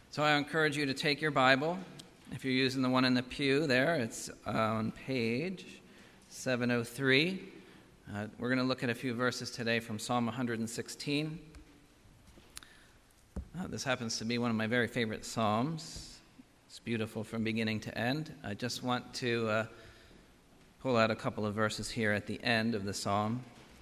So I encourage you to take your Bible. If you're using the one in the pew there, it's on page 703. We're going to look at a few verses today from Psalm 116. This happens to be one of my very favorite psalms. It's beautiful from beginning to end. I just want to pull out a couple of verses here at the end of the psalm.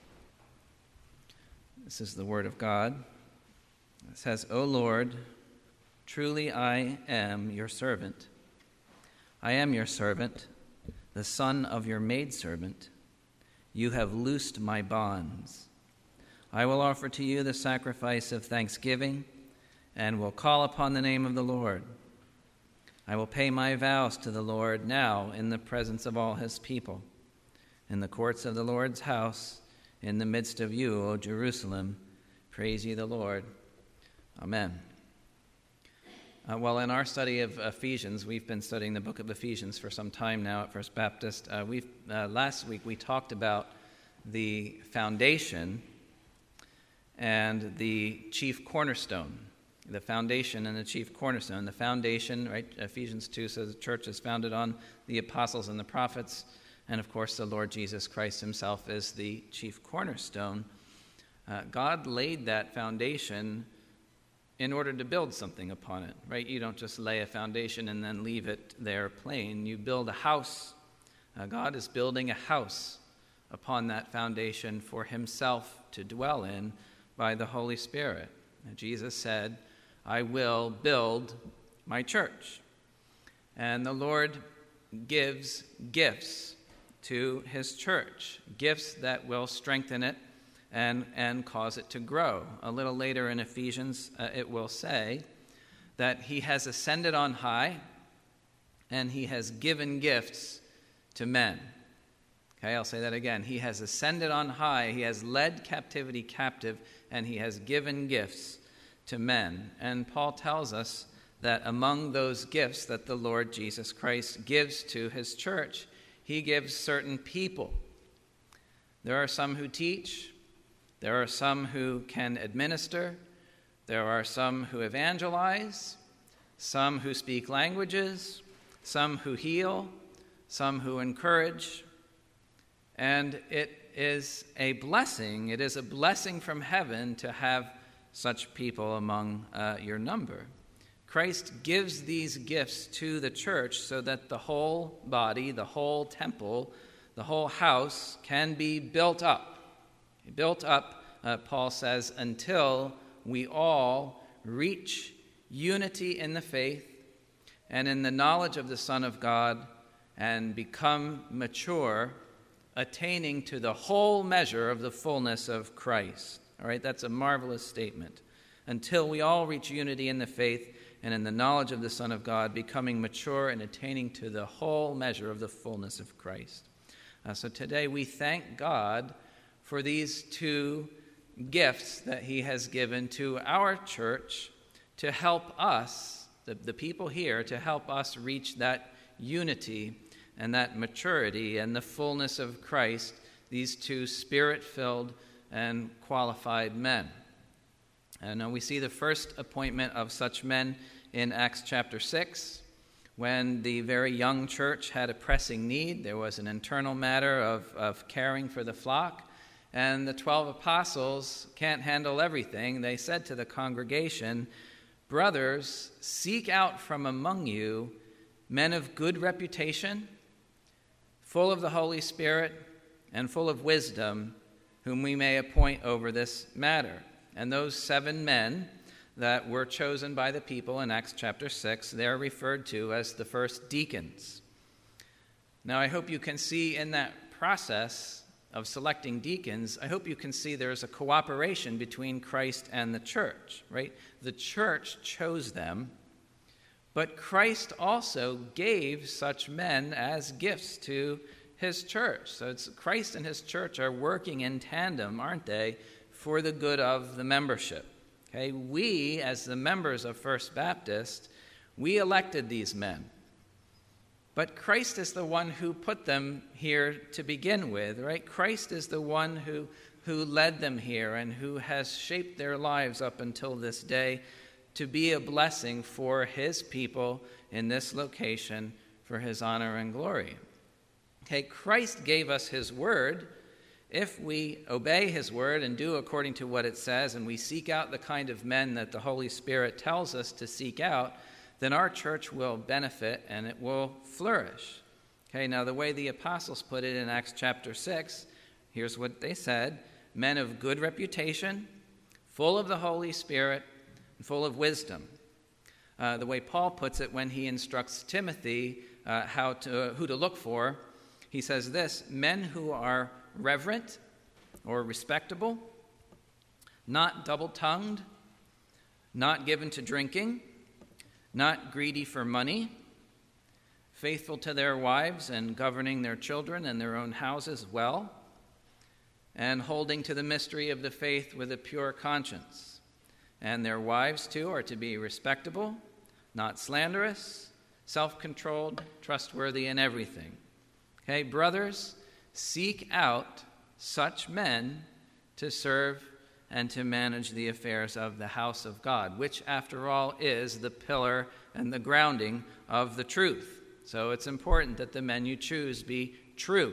This is the word of God. It says, "O Lord, truly I am your servant. I am your servant, the son of your maidservant. You have loosed my bonds. I will offer to you the sacrifice of thanksgiving and will call upon the name of the Lord. I will pay my vows to the Lord now in the presence of all his people, in the courts of the Lord's house, in the midst of you, O Jerusalem. Praise ye the Lord. Amen." Well, in our study of Ephesians, we've been studying the book of Ephesians for some time now at First Baptist. Last week we talked about the foundation and the chief cornerstone. The foundation and the chief cornerstone. The foundation, right? Ephesians 2 says the church is founded on the apostles and the prophets, and of course the Lord Jesus Christ himself is the chief cornerstone. God laid that foundation in order to build something upon it, right? You don't just lay a foundation and then leave it there plain. You build a house. God is building a house upon that foundation for himself to dwell in by the Holy Spirit. Jesus said, "I will build my church." And the Lord gives gifts to his church, gifts that will strengthen it and cause it to grow. A little later in Ephesians, it will say that he has ascended on high and he has given gifts to men. Okay, I'll say that again. He has ascended on high, he has led captivity captive, and he has given gifts to men. And Paul tells us that among those gifts that the Lord Jesus Christ gives to his church, he gives certain people. There are some who teach. There are some who can administer. There are some who evangelize, some who speak languages, some who heal, some who encourage. And it is a blessing. It is a blessing from heaven to have such people among your number. Christ gives these gifts to the church so that the whole body, the whole temple, the whole house can be built up. Built up, Paul says, until we all reach unity in the faith and in the knowledge of the Son of God and become mature, attaining to the whole measure of the fullness of Christ. All right, that's a marvelous statement. Until we all reach unity in the faith and in the knowledge of the Son of God, becoming mature and attaining to the whole measure of the fullness of Christ. So today we thank God for these two gifts that he has given to our church to help us, the people here, to help us reach that unity and that maturity and the fullness of Christ, these two spirit-filled and qualified men. And we see the first appointment of such men in Acts chapter 6, when the very young church had a pressing need. There was an internal matter of caring for the flock, and the 12 apostles can't handle everything. They said to the congregation, "Brothers, seek out from among you men of good reputation, full of the Holy Spirit and full of wisdom, whom we may appoint over this matter." And those 7 men that were chosen by the people in Acts chapter 6, they're referred to as the first deacons. Now, I hope you can see in that process of selecting deacons, I hope you can see there's a cooperation between Christ and the church, right? The church chose them, but Christ also gave such men as gifts to his church. So it's Christ and his church are working in tandem, aren't they, for the good of the membership. Okay, we, as the members of First Baptist, we elected these men. But Christ is the one who put them here to begin with, right? Christ is the one who led them here and who has shaped their lives up until this day to be a blessing for his people in this location for his honor and glory. Okay, Christ gave us his word. If we obey his word and do according to what it says, and we seek out the kind of men that the Holy Spirit tells us to seek out, then our church will benefit and it will flourish. Okay, now the way the apostles put it in Acts chapter 6, here's what they said: men of good reputation, full of the Holy Spirit, and full of wisdom. The way Paul puts it when he instructs Timothy who to look for, he says this: men who are reverent or respectable, not double-tongued, not given to drinking, not greedy for money, faithful to their wives and governing their children and their own houses well, and holding to the mystery of the faith with a pure conscience. And their wives, too, are to be respectable, not slanderous, self-controlled, trustworthy in everything. Okay, brothers, seek out such men to serve and to manage the affairs of the house of God, which, after all, is the pillar and the grounding of the truth. So it's important that the men you choose be true.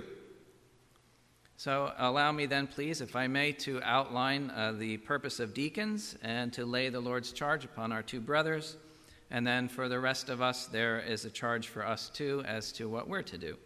So allow me then, please, if I may, to outline the purpose of deacons and to lay the Lord's charge upon our two brothers. And then for the rest of us, there is a charge for us too as to what we're to do.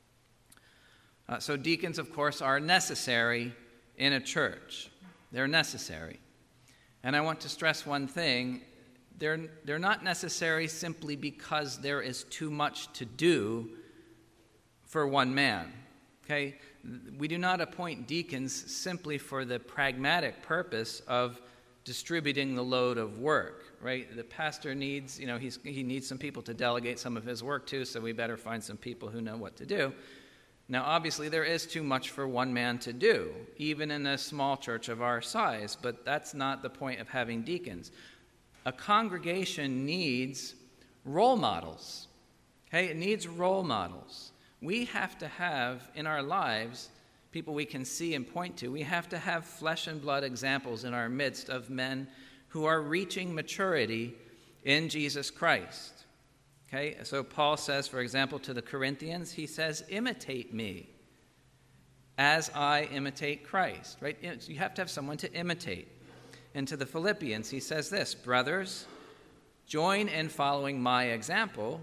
So deacons, of course, are necessary in a church. They're necessary. And I want to stress one thing. They're not necessary simply because there is too much to do for one man. Okay? We do not appoint deacons simply for the pragmatic purpose of distributing the load of work, right? The pastor needs, he needs some people to delegate some of his work to, so we better find some people who know what to do. Now, obviously, there is too much for one man to do, even in a small church of our size, but that's not the point of having deacons. A congregation needs role models, okay? It needs role models. We have to have in our lives people we can see and point to. We have to have flesh and blood examples in our midst of men who are reaching maturity in Jesus Christ. Okay, so Paul says, for example, to the Corinthians, he says, imitate me as I imitate Christ, right? You have to have someone to imitate. And to the Philippians, he says this: brothers, join in following my example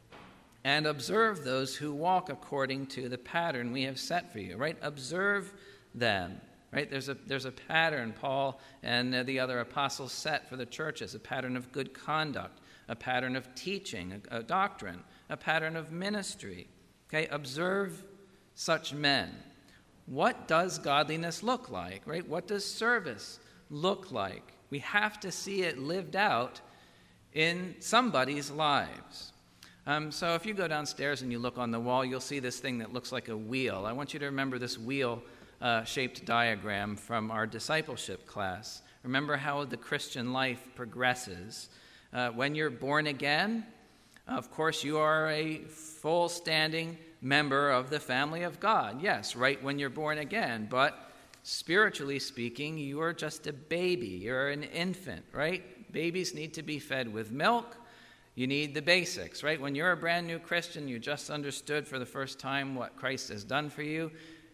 and observe those who walk according to the pattern we have set for you, right? Observe them, right? There's a pattern Paul and the other apostles set for the churches, a pattern of good conduct, a pattern of teaching, a doctrine, a pattern of ministry. Okay, observe such men. What does godliness look like, right? What does service look like? We have to see it lived out in somebody's lives. So if you go downstairs and you look on the wall, you'll see this thing that looks like a wheel. I want you to remember this wheel-shaped diagram from our discipleship class. Remember how the Christian life progresses. When you're born again, of course, you are a full-standing member of the family of God. Yes, right when you're born again. But spiritually speaking, you are just a baby. You're an infant, right? Babies need to be fed with milk. You need the basics, right? When you're a brand new Christian, you just understood for the first time what Christ has done for you.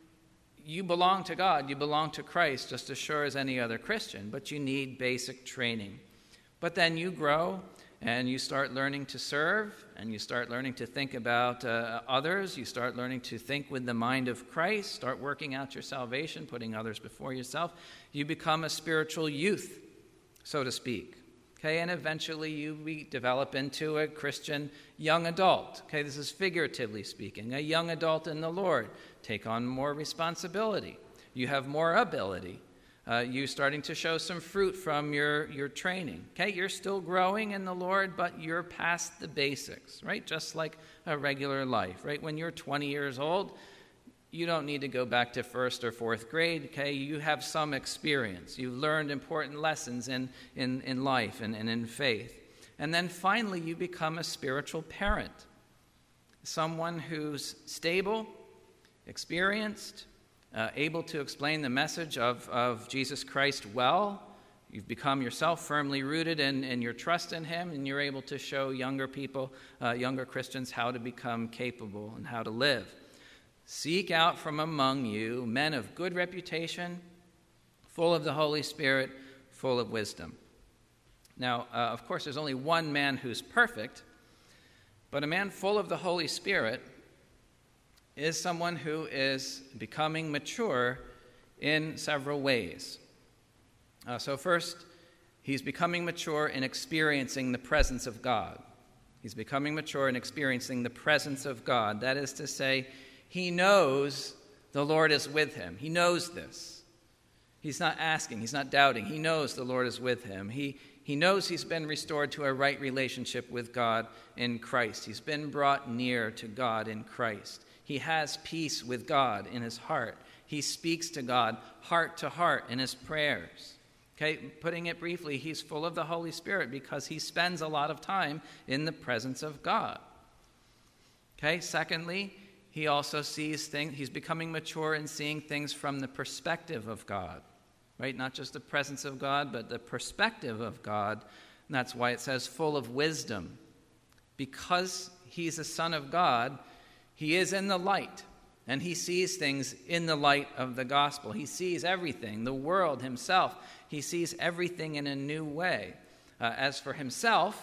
You belong to God. You belong to Christ just as sure as any other Christian. But you need basic training. But then you grow and you start learning to serve and you start learning to think about others. You start learning to think with the mind of Christ, start working out your salvation, putting others before yourself. You become a spiritual youth, so to speak. Okay, and eventually you develop into a Christian young adult. Okay, this is figuratively speaking. A young adult in the Lord. Take on more responsibility. You have more ability. You starting to show some fruit from your training. Okay, you're still growing in the Lord, but you're past the basics, right? Just like a regular life, right? When you're 20 years old, you don't need to go back to first or fourth grade, okay? You have some experience. You've learned important lessons in life and in faith. And then finally, you become a spiritual parent, someone who's stable, experienced, able to explain the message of Jesus Christ well. You've become yourself firmly rooted in your trust in him, and you're able to show younger people, younger Christians, how to become capable and how to live. Seek out from among you men of good reputation, full of the Holy Spirit, full of wisdom. Now, of course, there's only one man who's perfect, but a man full of the Holy Spirit is someone who is becoming mature in several ways. So first, he's becoming mature in experiencing the presence of God. He's becoming mature in experiencing the presence of God. That is to say, he knows the Lord is with him. He knows this. He's not asking. He's not doubting. He knows the Lord is with him. He knows he's been restored to a right relationship with God in Christ. He's been brought near to God in Christ. He has peace with God in his heart. He speaks to God heart to heart in his prayers. Okay, putting it briefly, he's full of the Holy Spirit because he spends a lot of time in the presence of God. Okay, secondly, he also sees things, he's becoming mature in seeing things from the perspective of God, right? Not just the presence of God, but the perspective of God. And that's why it says full of wisdom. Because he's a son of God, he is in the light. And he sees things in the light of the gospel. He sees everything, the world, himself. He sees everything in a new way. As for himself,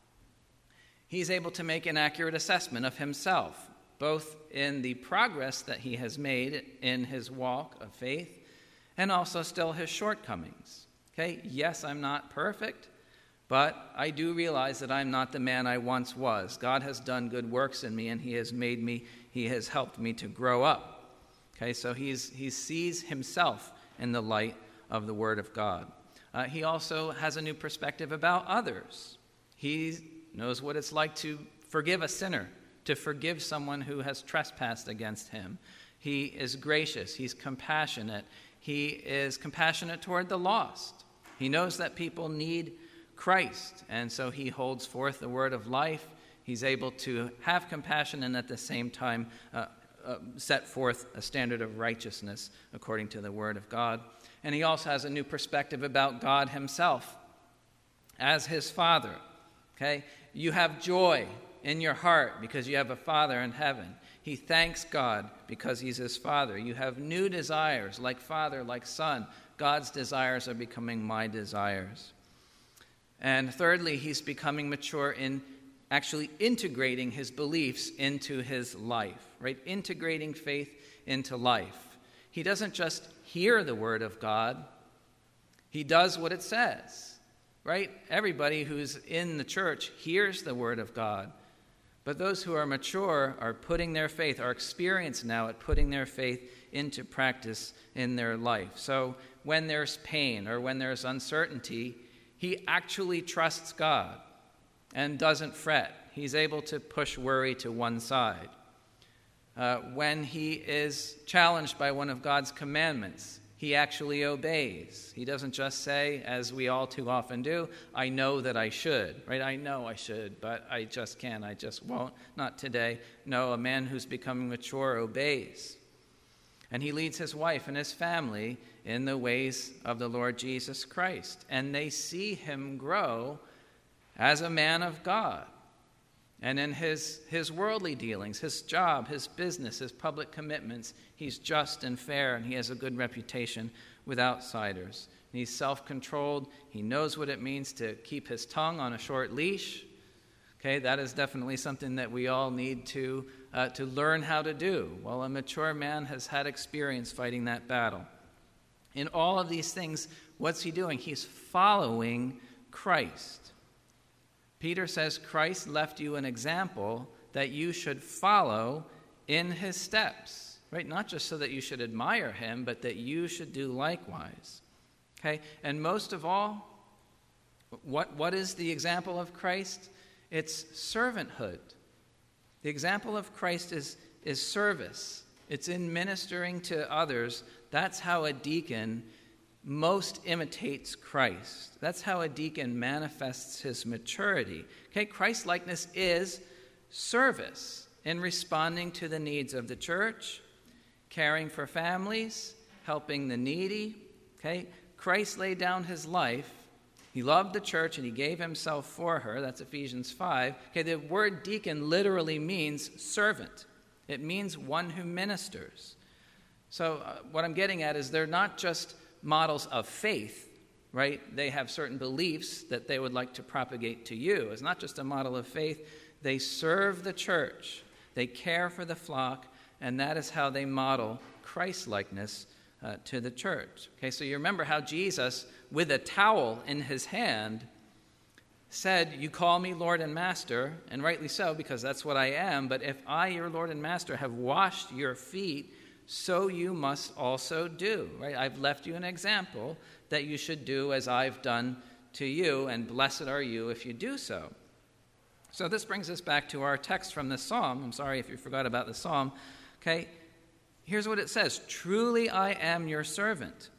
he's able to make an accurate assessment of himself, both in the progress that he has made in his walk of faith and also still his shortcomings. Okay, yes, I'm not perfect, but I do realize that I'm not the man I once was. God has done good works in me, and he has helped me to grow up. Okay, so he sees himself in the light of the Word of God. He also has a new perspective about others. He knows what it's like to forgive a sinner, to forgive someone who has trespassed against him. He is gracious. He's compassionate. He is compassionate toward the lost. He knows that people need Christ, and so he holds forth the word of life. He's able to have compassion and at the same time set forth a standard of righteousness according to the word of God. And he also has a new perspective about God himself as his Father. Okay? You have joy in your heart because you have a Father in heaven. He thanks God because he's his Father. You have new desires, like Father, like Son. God's desires are becoming my desires. And thirdly, he's becoming mature in actually integrating his beliefs into his life, right? Integrating faith into life. He doesn't just hear the word of God. He does what it says, right? Everybody who's in the church hears the word of God. But those who are mature are putting their faith, are experienced now at putting their faith into practice in their life. So when there's pain or when there's uncertainty, he actually trusts God and doesn't fret. He's able to push worry to one side. When he is challenged by one of God's commandments, he actually obeys. He doesn't just say, as we all too often do, I know that I should, right? I know I should, but I just can't, I just won't, not today. No, a man who's becoming mature obeys. And he leads his wife and his family in the ways of the Lord Jesus Christ. And they see him grow as a man of God. And in his worldly dealings, his job, his business, his public commitments, he's just and fair, and he has a good reputation with outsiders. And he's self-controlled. He knows what it means to keep his tongue on a short leash. Okay, that is definitely something that we all need to learn how to do. Well, a mature man has had experience fighting that battle. In all of these things, what's he doing? He's following Christ. Peter says Christ left you an example that you should follow in his steps, right? Not just so that you should admire him, but that you should do likewise. Okay, and most of all, what is the example of Christ? It's servanthood. The example of Christ is service. It's in ministering to others. That's how a deacon most imitates Christ. That's how a deacon manifests his maturity. Okay, Christ-likeness is service in responding to the needs of the church, caring for families, helping the needy. Okay, Christ laid down his life. He loved the church and he gave himself for her. That's Ephesians 5. Okay, the word deacon literally means servant. It means one who ministers. So what I'm getting at is they're not just models of faith, right? They have certain beliefs that they would like to propagate to you. It's not just a model of faith. They serve the church. They care for the flock, and that is how they model Christ-likeness to the church. Okay, so you remember how Jesus, with a towel in his hand, said, "You call me Lord and Master," and rightly so, because that's what I am, "but if I, your Lord and Master, have washed your feet, so you must also do," right? "I've left you an example that you should do as I've done to you, and blessed are you if you do so." So this brings us back to our text from this psalm. I'm sorry if you forgot about the psalm. Okay, here's what it says. "Truly I am your servant.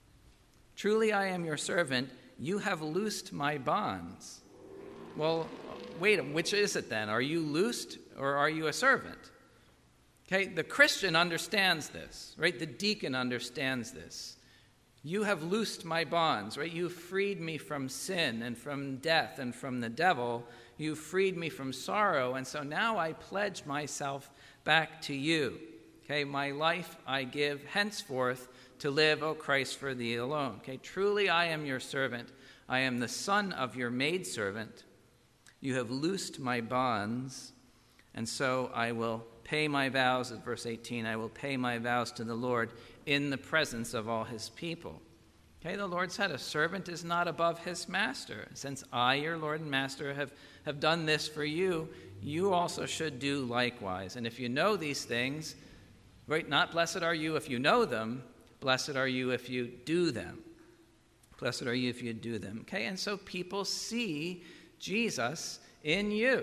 Truly I am your servant. You have loosed my bonds." Well, wait, which is it then? Are you loosed or are you a servant? Okay, the Christian understands this, right? The deacon understands this. You have loosed my bonds, right? You freed me from sin and from death and from the devil. You freed me from sorrow, and so now I pledge myself back to you. Okay, my life I give henceforth to live, O Christ, for thee alone. Okay, truly I am your servant. I am the son of your maidservant. You have loosed my bonds, and so I will pay my vows, at verse 18, I will pay my vows to the Lord in the presence of all his people. Okay, the Lord said, a servant is not above his master. Since I, your Lord and Master, have done this for you, you also should do likewise. And if you know these things, right, not blessed are you if you know them, blessed are you if you do them. Blessed are you if you do them. Okay, and so people see Jesus in you.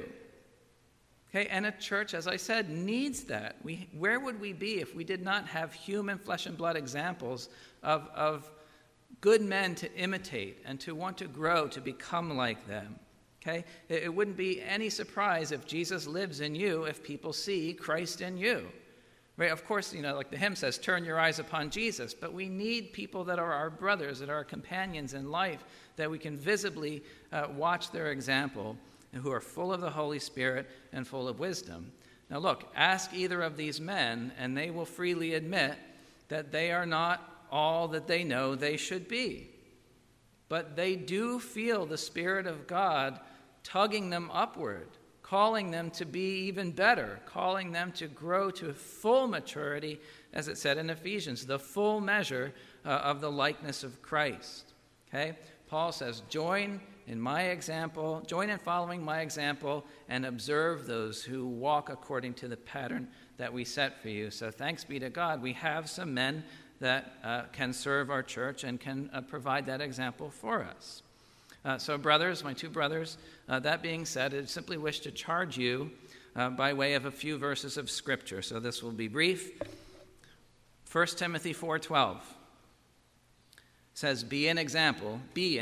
Okay, and a church, as I said, needs that. Where would we be if we did not have human flesh and blood examples of good men to imitate and to want to grow to become like them? Okay, it wouldn't be any surprise if Jesus lives in you if people see Christ in you. Right? Of course, like the hymn says, turn your eyes upon Jesus, but we need people that are our brothers, that are our companions in life, that we can visibly watch their example, and who are full of the Holy Spirit and full of wisdom. Now look, ask either of these men, and they will freely admit that they are not all that they know they should be. But they do feel the Spirit of God tugging them upward, calling them to be even better, calling them to grow to full maturity, as it said in Ephesians, the full measure of the likeness of Christ. Okay? Paul says, join in following my example, and observe those who walk according to the pattern that we set for you. So thanks be to God, we have some men that can serve our church and can provide that example for us. So brothers, my two brothers, that being said, I simply wish to charge you by way of a few verses of Scripture. So this will be brief. 1 Timothy 4:12 says, be an example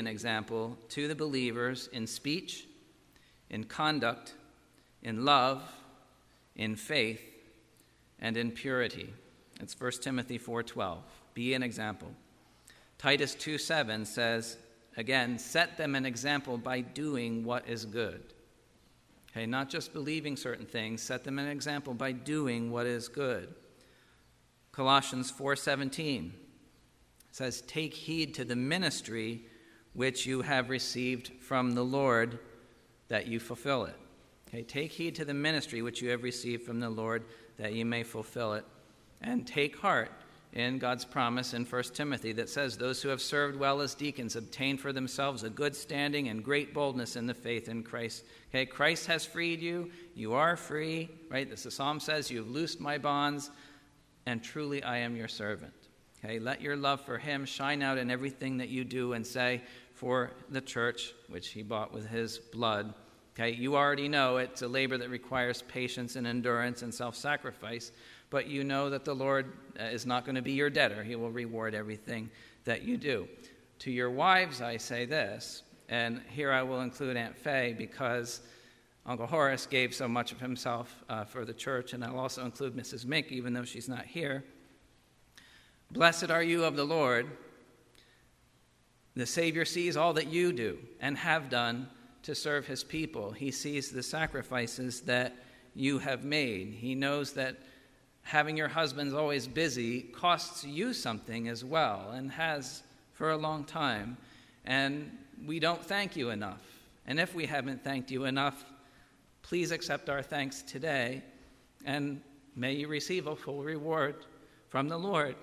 to the believers in speech, in conduct, in love, in faith, and in purity. It's 1 Timothy 4:12. Be an example. Titus 2:7 says, again, set them an example by doing what is good. Okay, not just believing certain things, set them an example by doing what is good. Colossians 4:17 says, take heed to the ministry which you have received from the Lord, that you fulfill it. Okay, take heed to the ministry which you have received from the Lord, that you may fulfill it. And take heart in God's promise in 1 Timothy that says, those who have served well as deacons obtain for themselves a good standing and great boldness in the faith in Christ. Okay, Christ has freed you. You are free, right? As the psalm says, you have loosed my bonds, and truly I am your servant. Okay, let your love for him shine out in everything that you do and say for the church, which he bought with his blood. Okay, you already know it's a labor that requires patience and endurance and self-sacrifice, but you know that the Lord is not going to be your debtor. He will reward everything that you do. To your wives, I say this, and here I will include Aunt Faye because Uncle Horace gave so much of himself for the church, and I'll also include Mrs. Mink, even though she's not here. Blessed are you of the Lord, The Savior sees all that you do and have done to serve his people. He sees the sacrifices that you have made. He knows that having your husbands always busy costs you something as well, and has for a long time. And we don't thank you enough. And if we haven't thanked you enough, please accept our thanks today, and may you receive a full reward from the Lord.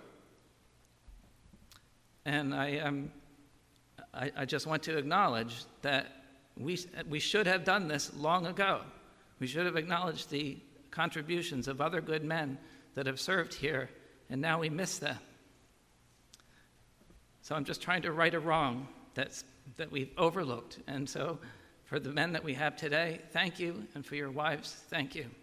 And I just want to acknowledge that we should have done this long ago. We should have acknowledged the contributions of other good men that have served here, and now we miss them. So I'm just trying to right a wrong that we've overlooked. And so for the men that we have today, thank you, and for your wives, thank you.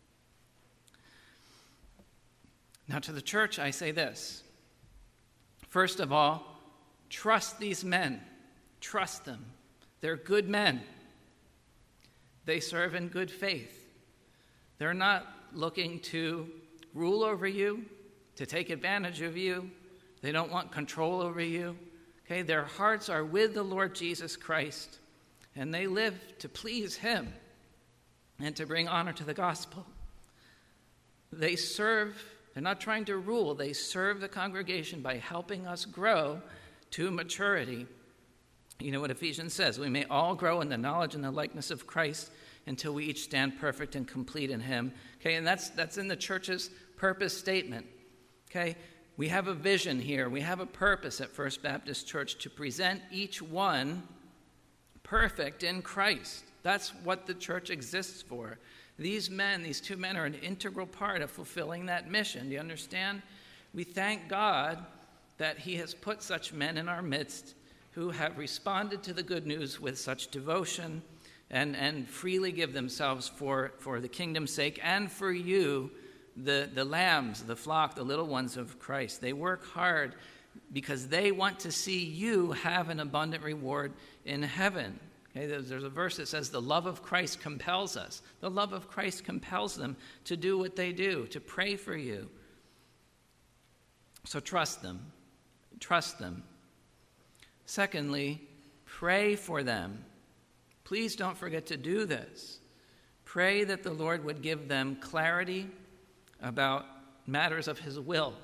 Now to the church, I say this. First of all, trust these men. Trust them. They're good men. They serve in good faith. They're not looking to rule over you, to take advantage of you. They don't want control over you. Okay, their hearts are with the Lord Jesus Christ, and they live to please him and to bring honor to the gospel. They serve, they're not trying to rule, they serve the congregation by helping us grow to maturity. You know what Ephesians says, we may all grow in the knowledge and the likeness of Christ until we each stand perfect and complete in him. Okay, and that's in the church's purpose statement. Okay, we have a vision here. We have a purpose at First Baptist Church to present each one perfect in Christ. That's what the church exists for. These men, these two men, are an integral part of fulfilling that mission. Do you understand? We thank God that he has put such men in our midst who have responded to the good news with such devotion and freely give themselves for the kingdom's sake and for you, the lambs, the flock, the little ones of Christ. They work hard because they want to see you have an abundant reward in heaven. Okay, there's a verse that says the love of Christ compels us. The love of Christ compels them to do what they do, to pray for you. So trust them. Trust them. Secondly, pray for them. Please don't forget to do this. Pray that the Lord would give them clarity about matters of his will.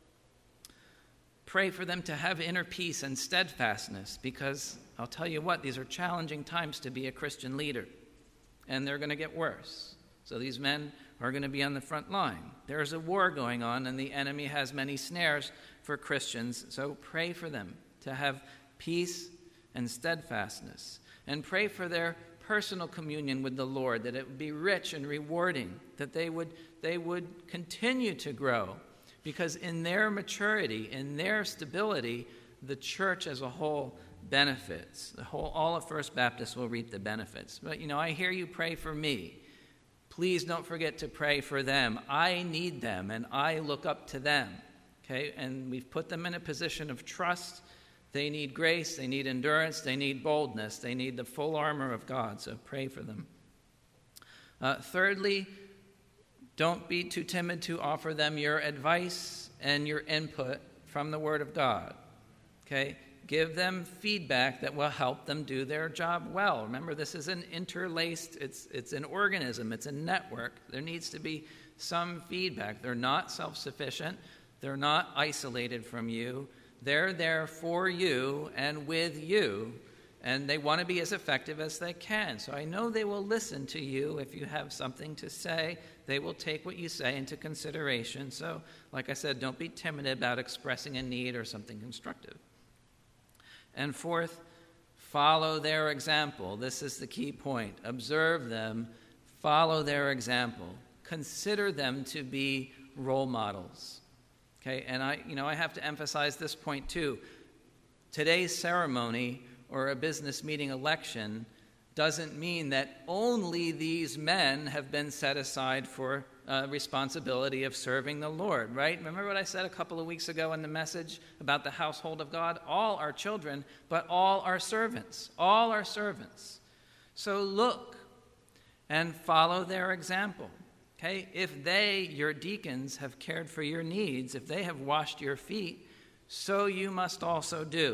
Pray for them to have inner peace and steadfastness, because I'll tell you what, these are challenging times to be a Christian leader, and they're going to get worse. So these men are going to be on the front line. There's a war going on, and the enemy has many snares for Christians, so pray for them to have peace and steadfastness. And pray for their personal communion with the Lord, that it would be rich and rewarding, that they would continue to grow, because in their maturity, in their stability, the church as a whole benefits. All of First Baptist will reap the benefits. But, I hear you pray for me. Please don't forget to pray for them. I need them, and I look up to them. Okay? And we've put them in a position of trust. They need grace, they need endurance, they need boldness, they need the full armor of God, so pray for them. Thirdly, don't be too timid to offer them your advice and your input from the Word of God. Okay? Give them feedback that will help them do their job well. Remember, this is an interlaced, it's an organism, it's a network. There needs to be some feedback. They're not self-sufficient. They're not isolated from you. They're there for you and with you, and they want to be as effective as they can. So I know they will listen to you if you have something to say. They will take what you say into consideration. So, like I said, don't be timid about expressing a need or something constructive. And fourth, follow their example. This is the key point. Observe them, follow their example. Consider them to be role models. Okay, and I have to emphasize this point too. Today's ceremony or a business meeting election doesn't mean that only these men have been set aside for responsibility of serving the Lord, right? Remember what I said a couple of weeks ago in the message about the household of God? All are children, but all are servants. All are servants. So look and follow their example. Okay, if they, your deacons, have cared for your needs, if they have washed your feet, so you must also do.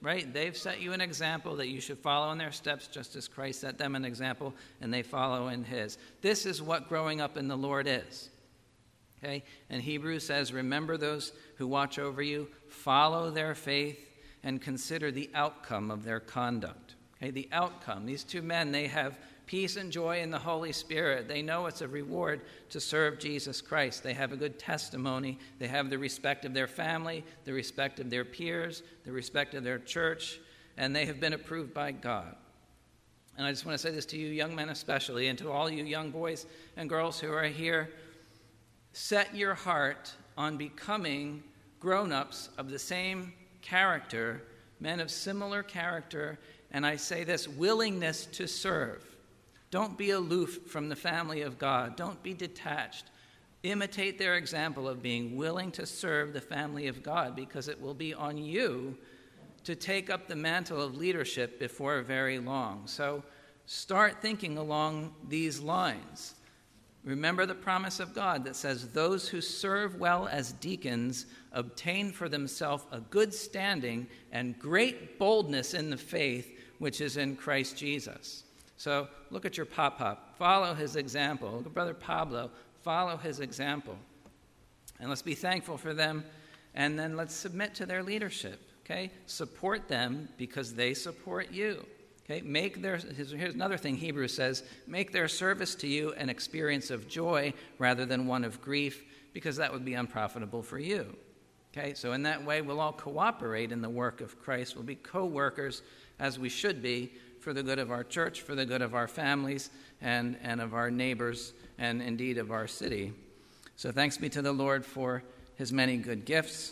right? They've set you an example that you should follow in their steps, just as Christ set them an example, and they follow in his. This is what growing up in the Lord is. Okay? And Hebrews says, remember those who watch over you, follow their faith, and consider the outcome of their conduct. Okay? The outcome. These two men, they have peace and joy in the Holy Spirit. They know it's a reward to serve Jesus Christ. They have a good testimony. They have the respect of their family, the respect of their peers, the respect of their church, and they have been approved by God. And I just want to say this to you young men especially, and to all you young boys and girls who are here. Set your heart on becoming grown-ups of the same character, men of similar character, and I say this, willingness to serve. Don't be aloof from the family of God. Don't be detached. Imitate their example of being willing to serve the family of God, because it will be on you to take up the mantle of leadership before very long. So start thinking along these lines. Remember the promise of God that says, those who serve well as deacons obtain for themselves a good standing and great boldness in the faith which is in Christ Jesus. So look at your pop-pop. Follow his example. Look at Brother Pablo. Follow his example. And let's be thankful for them. And then let's submit to their leadership. Okay? Support them because they support you. Okay? Here's another thing Hebrews says. Make their service to you an experience of joy rather than one of grief, because that would be unprofitable for you. Okay? So in that way, we'll all cooperate in the work of Christ. We'll be co-workers, as we should be, for the good of our church, for the good of our families, and of our neighbors, and indeed of our city. So thanks be to the Lord for his many good gifts.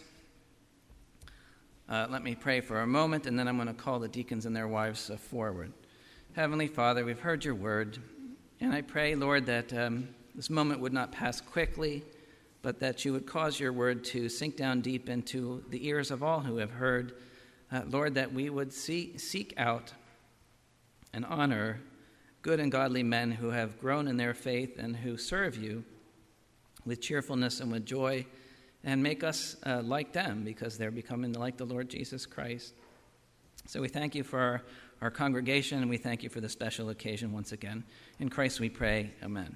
Let me pray for a moment, and then I'm going to call the deacons and their wives forward. Heavenly Father, we've heard your word, and I pray, Lord, that this moment would not pass quickly, but that you would cause your word to sink down deep into the ears of all who have heard. Lord, that we would seek out and honor good and godly men who have grown in their faith and who serve you with cheerfulness and with joy, and make us like them, because they're becoming like the Lord Jesus Christ. So we thank you for our congregation, and we thank you for the special occasion once again. In Christ we pray, amen.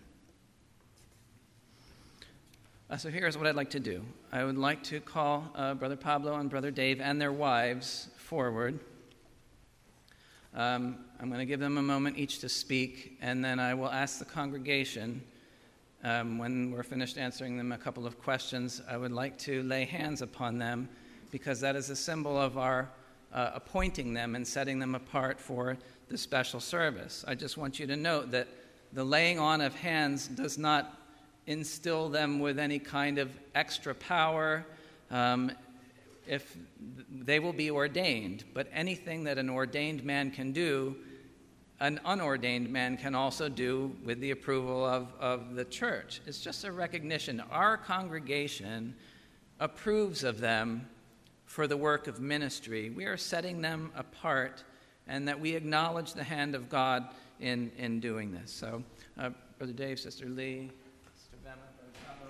So here's what I'd like to do. I would like to call Brother Pablo and Brother Dave and their wives forward. I'm going to give them a moment each to speak, and then I will ask the congregation, when we're finished answering them a couple of questions, I would like to lay hands upon them, because that is a symbol of our appointing them and setting them apart for the special service. I just want you to note that the laying on of hands does not instill them with any kind of extra power. If they will be ordained, but anything that an ordained man can do, an unordained man can also do with the approval of the church. It's just a recognition. Our congregation approves of them for the work of ministry. We are setting them apart, and that we acknowledge the hand of God in doing this. So, Brother Dave, Sister Lee, Sister Venna, Brother Pablo.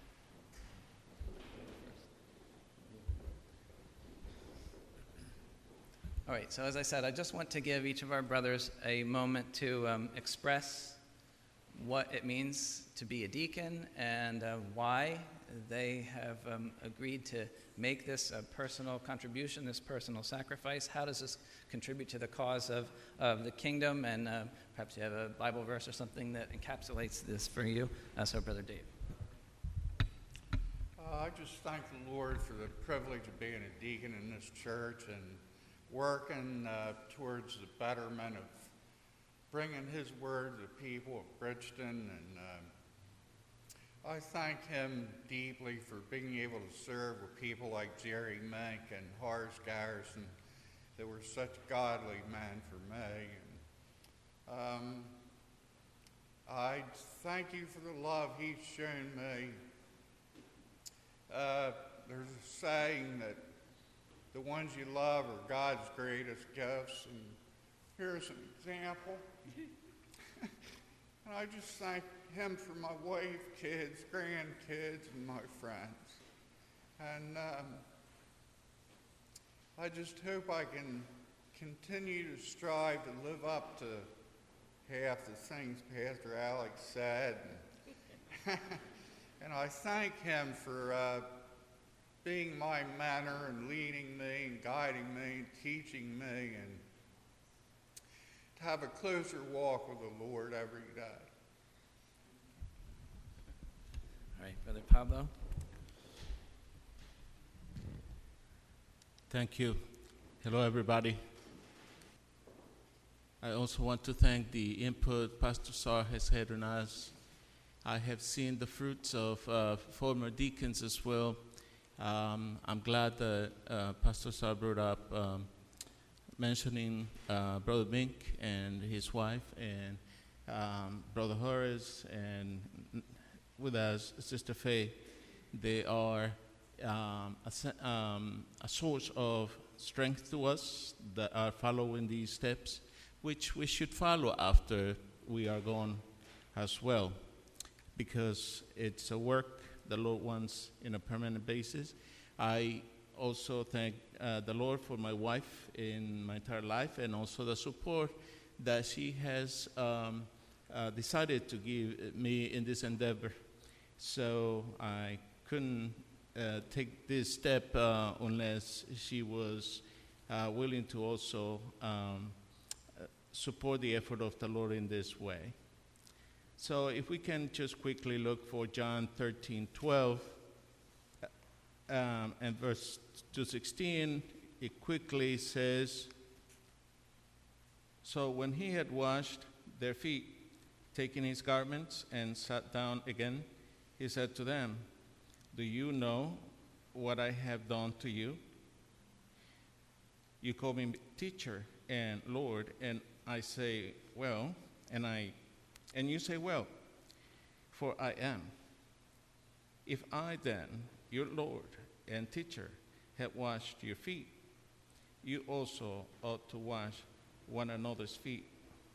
All right, so as I said, I just want to give each of our brothers a moment to express what it means to be a deacon and why they have agreed to make this personal contribution, this personal sacrifice. How does this contribute to the cause of the kingdom? And perhaps you have a Bible verse or something that encapsulates this for you. So, Brother Dave. I just thank the Lord for the privilege of being a deacon in this church and working towards the betterment of bringing his word to the people of Bridgeton. And I thank him deeply for being able to serve with people like Jerry Mink and Horace Garrison, that were such godly men for me. And I thank you for the love he's shown me. There's a saying that the ones you love are God's greatest gifts, and here's an example. And I just thank him for my wife, kids, grandkids, and my friends. And I just hope I can continue to strive to live up to half the things Pastor Alex said. And I thank him for being my mentor and leading me and guiding me and teaching me, and to have a closer walk with the Lord every day. All right, Brother Pablo. Thank you. Hello, everybody. I also want to thank the input Pastor Sar has had on us. I have seen the fruits of former deacons as well. I'm glad that Pastor Sar brought up mentioning Brother Mink and his wife, and Brother Horace, and with us, Sister Faye. They are a source of strength to us that are following these steps, which we should follow after we are gone as well, because it's a work the Lord wants in a permanent basis. I also thank the Lord for my wife in my entire life, and also the support that she has decided to give me in this endeavor. So I couldn't take this step unless she was willing to also support the effort of the Lord in this way. So if we can just quickly look for John 13:12 and verse 2:16, it quickly says, "So when he had washed their feet, taking his garments and sat down again, he said to them, 'Do you know what I have done to you? You call me teacher and Lord, and I say, well, and you say, well, for I am. If I then, your Lord and teacher, have washed your feet, you also ought to wash one another's feet.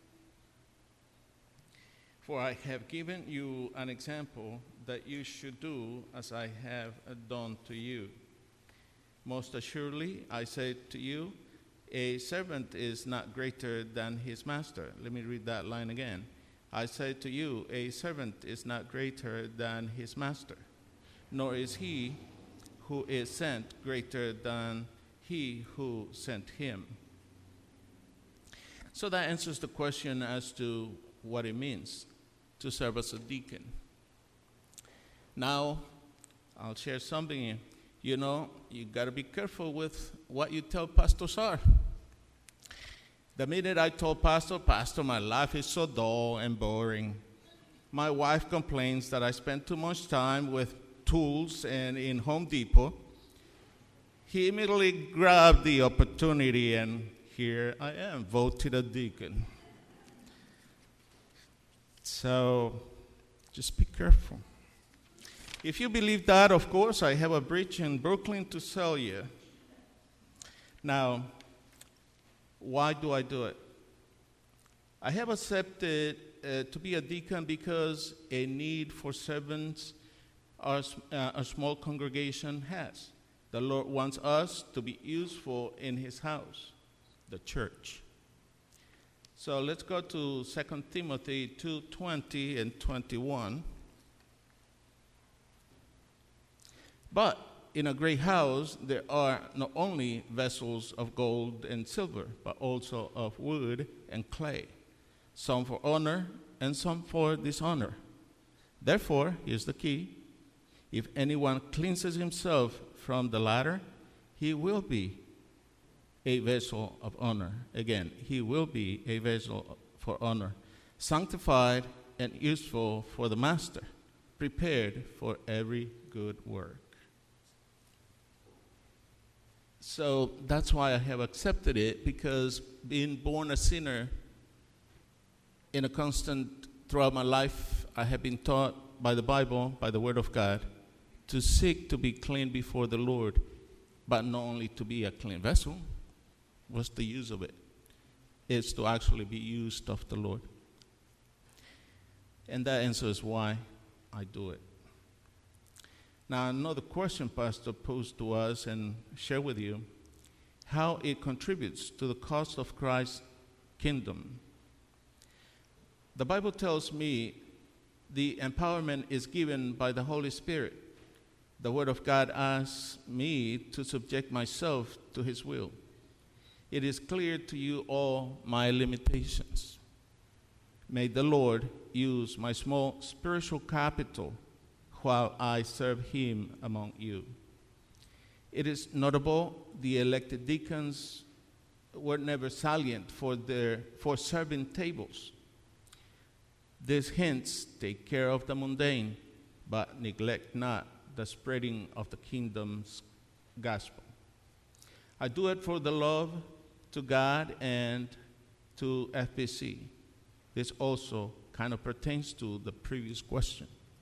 For I have given you an example that you should do as I have done to you. Most assuredly, I say to you, a servant is not greater than his master.'" Let me read that line again. "I say to you, a servant is not greater than his master, nor is he who is sent greater than he who sent him." So that answers the question as to what it means to serve as a deacon. Now, I'll share something. You know, you got to be careful with what you tell Pastor Sar. The minute I told Pastor, my life is so dull and boring. My wife complains that I spend too much time with tools and in Home Depot. He immediately grabbed the opportunity, and here I am, voted a deacon. So just be careful. If you believe that, of course, I have a bridge in Brooklyn to sell you. Now, why do I do it? I have accepted to be a deacon because a need for servants a small congregation has. The Lord wants us to be useful in His house, the church. So let's go to 2 Timothy 2:20 and 21. "But in a great house there are not only vessels of gold and silver, but also of wood and clay, some for honor and some for dishonor. Therefore," here's the key, "if anyone cleanses himself from the latter, he will be a vessel of honor." Again, he will be a vessel for honor, sanctified and useful for the master, prepared for every good work. So that's why I have accepted it, because being born a sinner in a constant, throughout my life, I have been taught by the Bible, by the Word of God, to seek to be clean before the Lord, but not only to be a clean vessel. What's the use of it? It's to actually be used of the Lord. And that answers why I do it. Now, another question Pastor posed to us and share with you. how it contributes to the cause of Christ's kingdom. The Bible tells me the empowerment is given by the Holy Spirit. The Word of God asks me to subject myself to His will. It is clear to you all my limitations. May the Lord use my small spiritual capital while I serve Him among you. It is notable the elected deacons were never salient for serving tables. These hints take care of the mundane, but neglect not the spreading of the kingdom's gospel. I do it for the love to God and to FBC. This also kind of pertains to the previous question.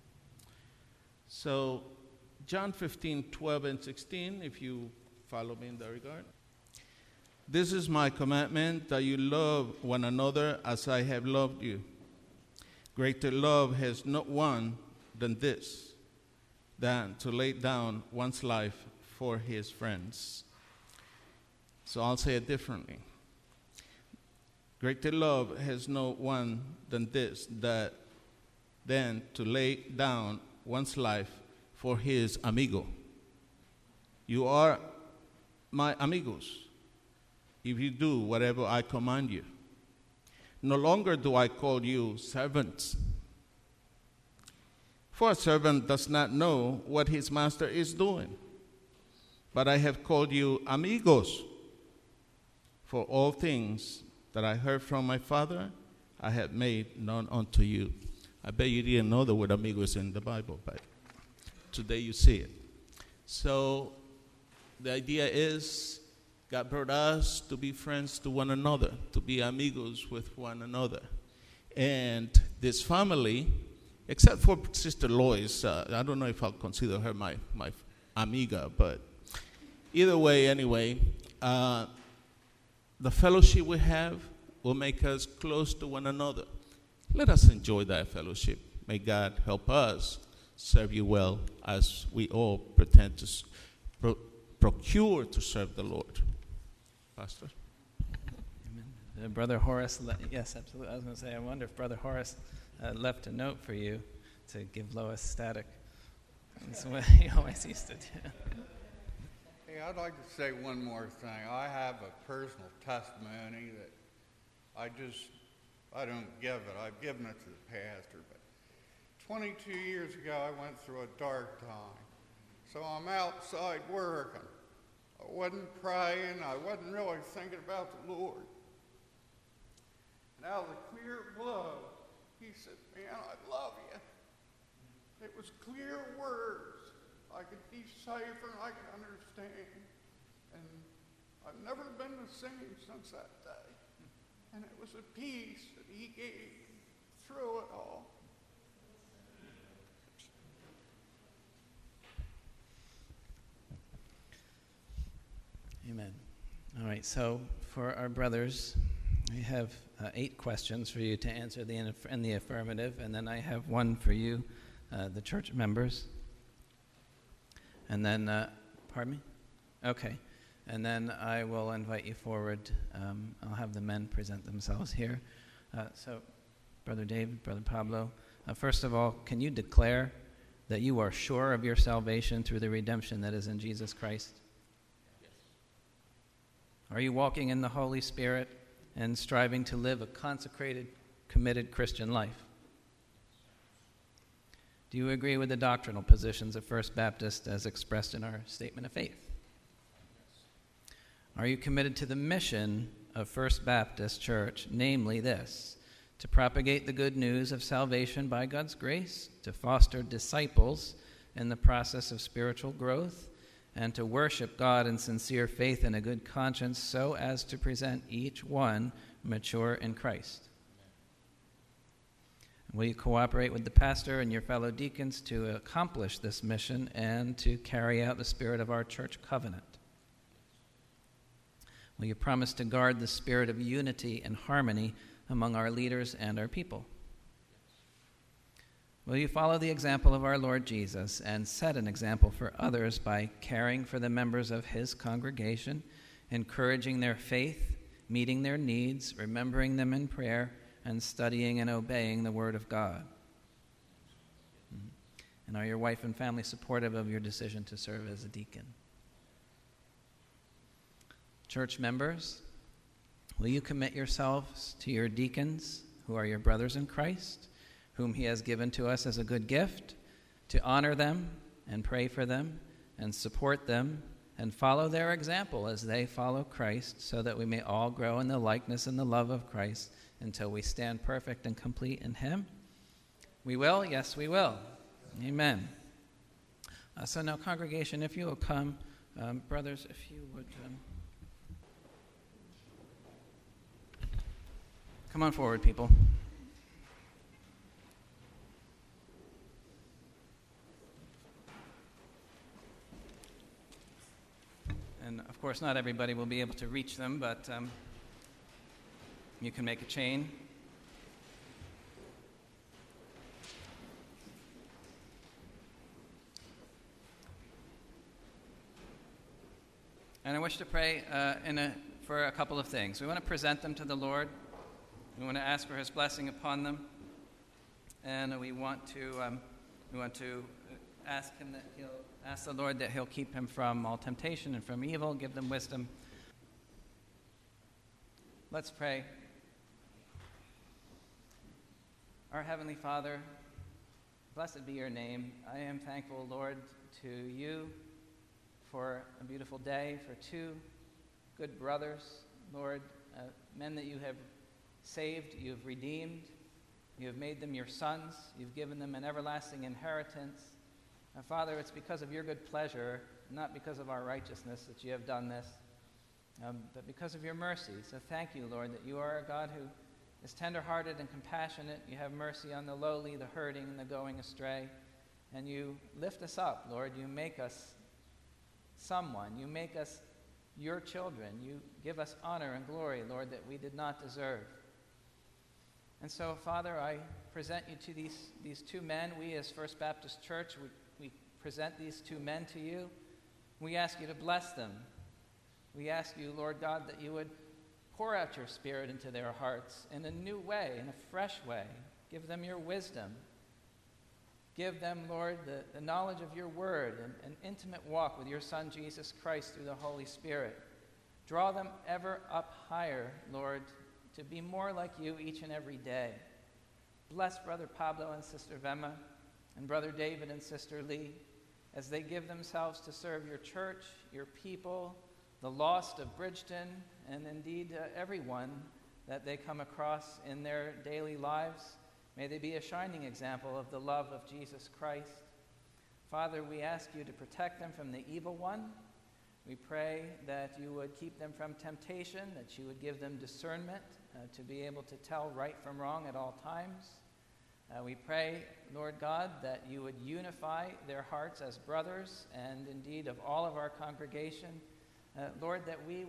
So, John 15:12 and 16, if you follow me in that regard. This is my commandment, that you love one another as I have loved you. Greater love has no one than this, than to lay down one's life for his friends. So I'll say it differently. Greater love has no one than this, than to lay down one's life for his amigo. You are my amigos if you do whatever I command you. No longer do I call you servants, for a servant does not know what his master is doing. But I have called you amigos, for all things that I heard from my Father, I have made known unto you. I bet you didn't know the word amigos in the Bible, but today you see it. So the idea is God brought us to be friends to one another, to be amigos with one another. And this family, except for Sister Lois, I don't know if I'll consider her my amiga, but either way, anyway, the fellowship we have will make us close to one another. Let us enjoy that fellowship. May God help us serve you well as we all pretend to procure to serve the Lord. Pastor? Amen. Brother Horace, yes, absolutely. I was going to say, I wonder if Brother Horace left a note for you to give Lois static. That's what he always used to do. Hey, I'd like to say one more thing. I have a personal testimony that I don't give it. I've given it to the pastor. But 22 years ago, I went through a dark time. So I'm outside working. I wasn't praying. I wasn't really thinking about the Lord. And out of the clear blue, he said, "Man, I love you." It was clear words. I could decipher and I could understand. And I've never been the same since that day. And it was a peace that he gave through it all. Amen. All right, so for our brothers, we have 8 questions for you to answer in the affirmative, and then I have one for you, the church members. And then, pardon me? Okay. And then I will invite you forward. I'll have the men present themselves here. So, Brother David, Brother Pablo, first of all, can you declare that you are sure of your salvation through the redemption that is in Jesus Christ? Yes. Are you walking in the Holy Spirit and striving to live a consecrated, committed Christian life? Do you agree with the doctrinal positions of First Baptist as expressed in our statement of faith? Are you committed to the mission of First Baptist Church, namely this, to propagate the good news of salvation by God's grace, to foster disciples in the process of spiritual growth, and to worship God in sincere faith and a good conscience so as to present each one mature in Christ? Will you cooperate with the pastor and your fellow deacons to accomplish this mission and to carry out the spirit of our church covenant? Will you promise to guard the spirit of unity and harmony among our leaders and our people? Will you follow the example of our Lord Jesus and set an example for others by caring for the members of his congregation encouraging their faith, meeting their needs, remembering them in prayer, and studying and obeying the Word of God? And are your wife and family supportive of your decision to serve as a deacon? Church members, will you commit yourselves to your deacons, who are your brothers in Christ, whom he has given to us as a good gift, to honor them and pray for them and support them and follow their example as they follow Christ, so that we may all grow in the likeness and the love of Christ until we stand perfect and complete in him? We will? Yes, we will. Amen. So now, congregation, if you will come, brothers, if you would come on forward, people. And of course, not everybody will be able to reach them, but you can make a chain. And I wish to pray for a couple of things. We want to present them to the Lord. We want to ask for his blessing upon them. And we want to ask him that ask the Lord that he'll keep him from all temptation and from evil, give them wisdom. Let's pray. Our Heavenly Father, blessed be your name. I am thankful, Lord, to you for a beautiful day, for two good brothers, Lord, men that you have saved, you have redeemed, you have made them your sons, you've given them an everlasting inheritance. Father, it's because of your good pleasure, not because of our righteousness, that you have done this, but because of your mercy. So thank you, Lord, that you are a God who is tenderhearted and compassionate. You have mercy on the lowly, the hurting, and the going astray. And you lift us up, Lord. You make us someone. You make us your children. You give us honor and glory, Lord, that we did not deserve. And so, Father, I present you to these two men. We as First Baptist Church, we present these two men to you. We ask you to bless them. We ask you, Lord God, that you would pour out your Spirit into their hearts in a new way, in a fresh way. Give them your wisdom. Give them, Lord, the knowledge of your word and an intimate walk with your Son, Jesus Christ, through the Holy Spirit. Draw them ever up higher, Lord, to be more like you each and every day. Bless Brother Pablo and Sister Vema, and Brother David and Sister Lee, as they give themselves to serve your church, your people, the lost of Bridgeton, and indeed everyone that they come across in their daily lives. May they be a shining example of the love of Jesus Christ. Father, we ask you to protect them from the evil one. We pray that you would keep them from temptation, that you would give them discernment to be able to tell right from wrong at all times. We pray, Lord God, that you would unify their hearts as brothers and indeed of all of our congregation. Lord, that we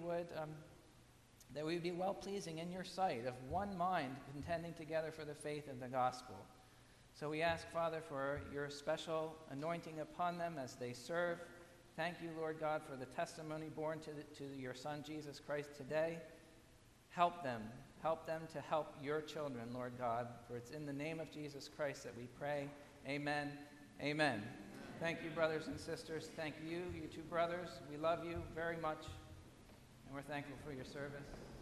would be well-pleasing in your sight, of one mind, contending together for the faith of the gospel. So we ask, Father, for your special anointing upon them as they serve. Thank you, Lord God, for the testimony borne to your Son, Jesus Christ, today. Help them to help your children, Lord God, for it's in the name of Jesus Christ that we pray. Amen. Amen. Thank you, brothers and sisters. Thank you, you two brothers. We love you very much, and we're thankful for your service.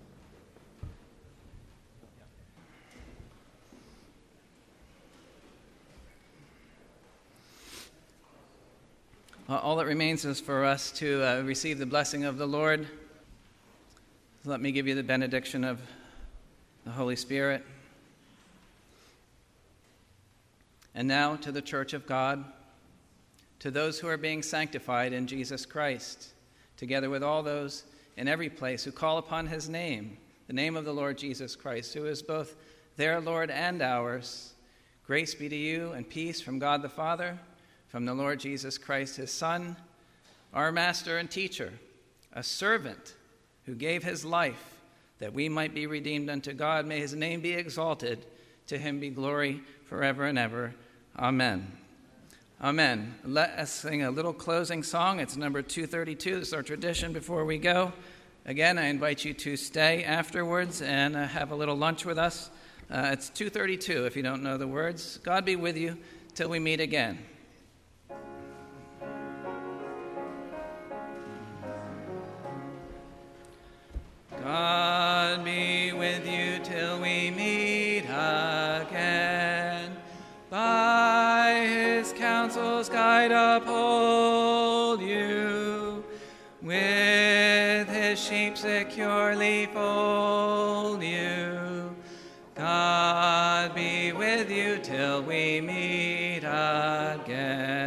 All that remains is for us to receive the blessing of the Lord. Let me give you the benediction of the Holy Spirit. And now to the church of God, to those who are being sanctified in Jesus Christ, together with all those in every place who call upon his name, the name of the Lord Jesus Christ, who is both their Lord and ours. Grace be to you and peace from God the Father, from the Lord Jesus Christ, his Son, our master and teacher, a servant who gave his life that we might be redeemed unto God. May his name be exalted. To him be glory forever and ever. Amen. Amen. Let us sing a little closing song. It's number 232. This is our tradition before we go. Again, I invite you to stay afterwards and have a little lunch with us. It's 2:32 if you don't know the words. God be with you till we meet again. God be with you till we meet again. By his counsels guide, uphold you. With his sheep securely fold you. God be with you till we meet again.